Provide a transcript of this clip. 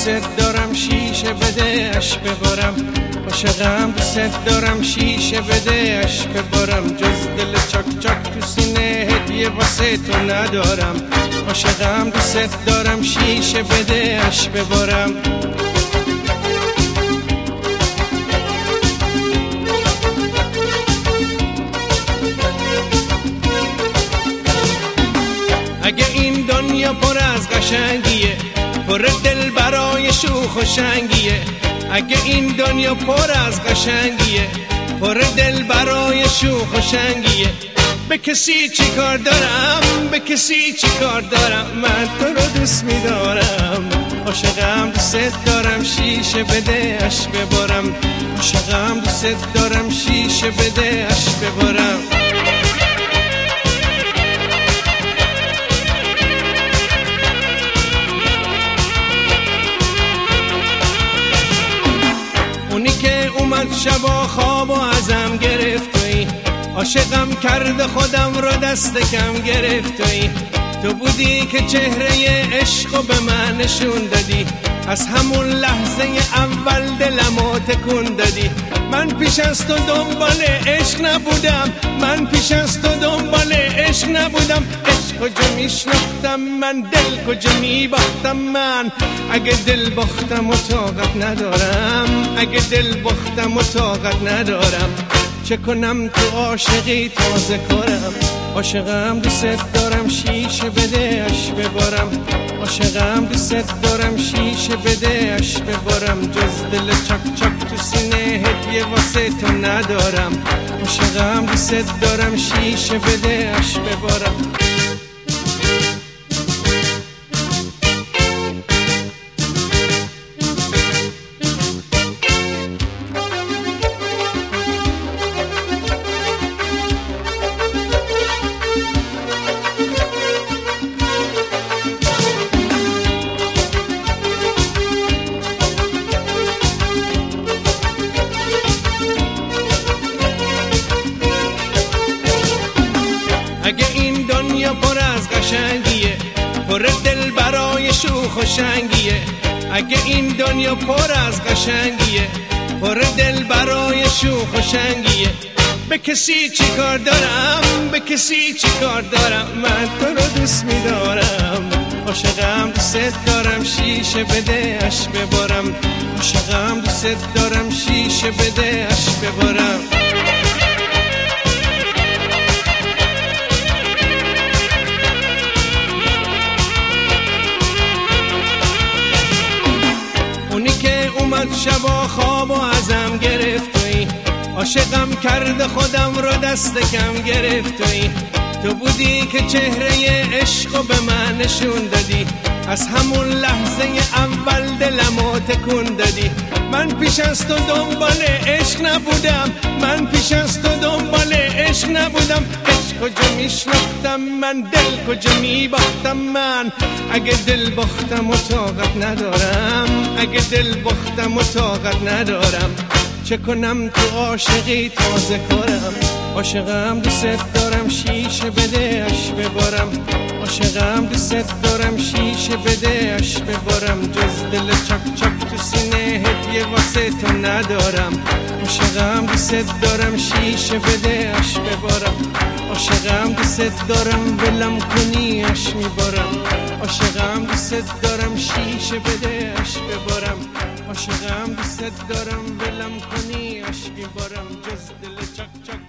دوست دارم شیشه بده اش ببارم، عاشقم دوست دارم شیشه بده اش ببارم، جز دل چاک چاک تو سینه هدیه واسه تو ندارم، عاشقم دوست دارم شیشه بده اش ببارم. اگه این دنیا پر از قشنگیه، پر دل برای شوخ و شنگیه، اگه این دنیا پر از قشنگیه، پر دل برای شوخ و شنگیه، به کسی چی کار دارم، به کسی چی کار دارم، من تو رو دوست می‌دارم، عاشقم دوست دارم شیشه بده اش ببارم، عاشقم دوست دارم شیشه بده اش ببارم. اونی که اومد شبا خواب و ازم گرفت تویی، عاشقم کرده خودم رو دست کم گرفت تویی، تو بودی که چهره عشقو به من نشون دادی، از همون لحظه اول دلمو تکون دادی، من پیش از تو دنبال عشق نبودم، من پیش از تو دنبال عشق نبودم، عشق کجا میشناختم من، دل کجا میباختم من، اگه دل باختم و طاقت ندارم، اگه دل باختم و طاقت ندارم، چه کنم تو عاشقی تازه کارم، عاشقم دوست دارم شیشه بده اش ببارم، عاشقم دوست دارم شیشه بده اش ببارم، جز دل چاک چاک تو سینه هدیه واسه تو ندارم، عاشقم دوست دارم شیشه بده اش ببارم. اگه این دنیا پر از قشنگیه، پر دل برای شوخ و شنگیه، اگه این دنیا پر از قشنگیه، پر دل برای شوخ و شنگیه، به کسی چی کار دارم، به کسی چی کار دارم، من تو رو دوست می‌دارم، عاشقم دوست دارم شیشه بده اش ببارم، عاشقم دوست دارم شیشه بده اش ببارم. اونی که اومد شبا خواب و ازم گرفت تویی، عاشقم کرده خودم رو دست کم گرفت تویی، تو بودی که چهره عشقو به من نشون دادی، از همون لحظه اول دلمو تکون دادی، من پیش از تو دنبال عشق نبودم، من پیش از تو دنبال عشق نبودم، عشق کجا میشناختم من، دل کجا میباختم من، اگه دل باختم و طاقت ندارم، اگه دل باختم و طاقت ندارم، چه کنم تو عاشقی تازه کارم، عاشقم دوست دارم شیشه بده اش ببارم، عاشقم دوست دارم شیشه بده اش ببارم، جز دل چاک چاک تو سینه هدیه واسه تو ندارم، عاشقم دوست دارم شیشه بده اش ببارم، عاشقم دوست دارم ولم کنی اش میبارم، عاشقم دوست دارم شیشه بده اش ببارم، عاشقم دوست دارم ولم کنی اش میبارم، جز دل چاک چاک